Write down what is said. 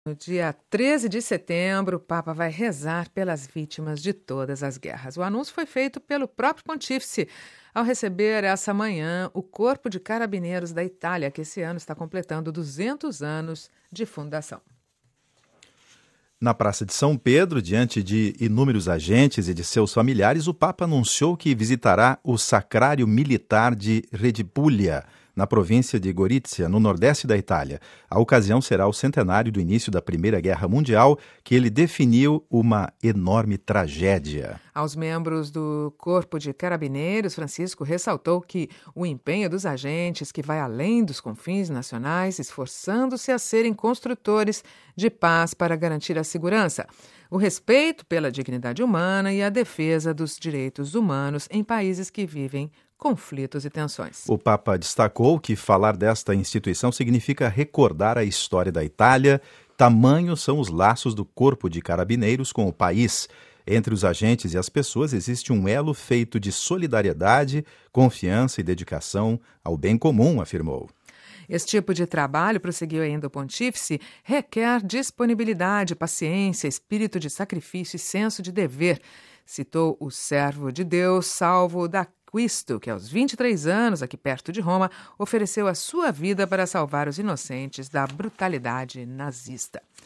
No dia 13 de setembro, o Papa vai rezar pelas vítimas de todas as guerras. O anúncio foi feito pelo próprio Pontífice ao receber essa manhã o Corpo de Carabineiros da Itália, que esse ano está completando 200 anos de fundação. Na Praça de São Pedro, diante de inúmeros agentes e de seus familiares, o Papa anunciou que visitará o Sacrário Militar de Redipuglia, na província de Gorizia, no nordeste da Itália. A ocasião será o centenário do início da Primeira Guerra Mundial, que ele definiu uma enorme tragédia. Aos membros do Corpo de Carabineiros, Francisco ressaltou que o empenho dos agentes que vai além dos confins nacionais, esforçando-se a serem construtores de paz para garantir a segurança, o respeito pela dignidade humana e a defesa dos direitos humanos em países que vivem conflitos e tensões. O Papa destacou que falar desta instituição significa recordar a história da Itália. Tamanhos são os laços do Corpo de Carabineiros com o país. Entre os agentes e as pessoas existe um elo feito de solidariedade, confiança e dedicação ao bem comum, afirmou. Esse tipo de trabalho, prosseguiu ainda o Pontífice, requer disponibilidade, paciência, espírito de sacrifício e senso de dever. Citou o servo de Deus, Salvo d'Acquisto, que aos 23 anos, aqui perto de Roma, ofereceu a sua vida para salvar os inocentes da brutalidade nazista.